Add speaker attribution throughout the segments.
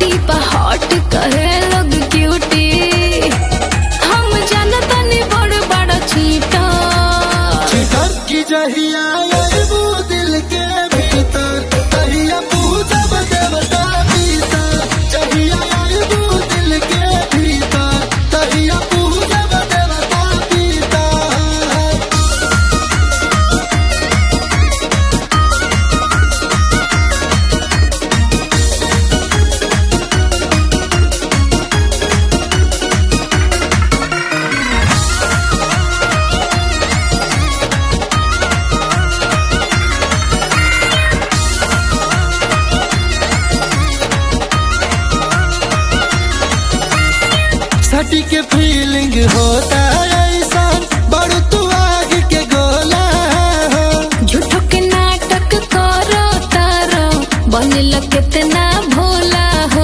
Speaker 1: hot कहे लोग cutie हम जानता नहीं बड़ बड़ा चीटा
Speaker 2: की जहिया अरबू दिल के भीतर तहिया पूजब देवता पीता जहिया अरबू दिल के भीतर तहिया पूजब देवता पीता सटी के फीलिंग होता ऐसा बड़ तू आग के गोला हो
Speaker 1: झूठो के नाटक करो तारो बनल कितना भोला हो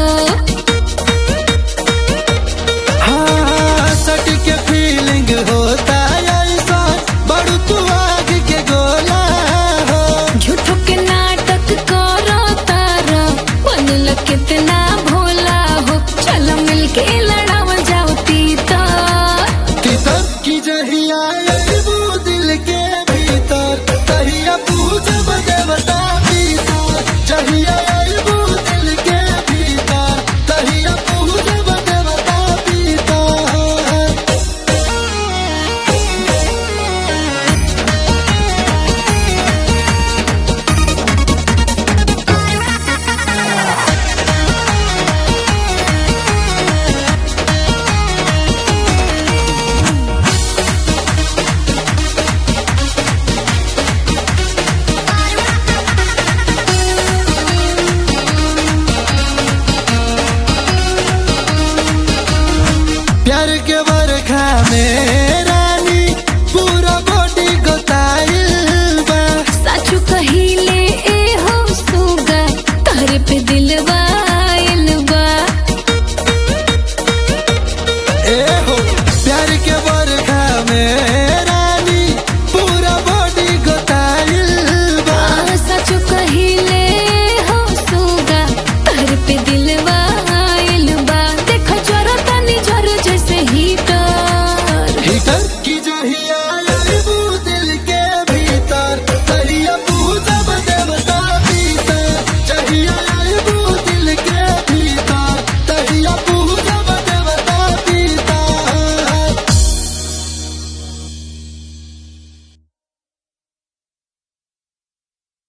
Speaker 2: हाँ सटी के फीलिंग होता ऐसा बड़ तू आग के गोला हो
Speaker 1: झूठो के नाटक करो तारो बनल कितना भोला हो चल मिलके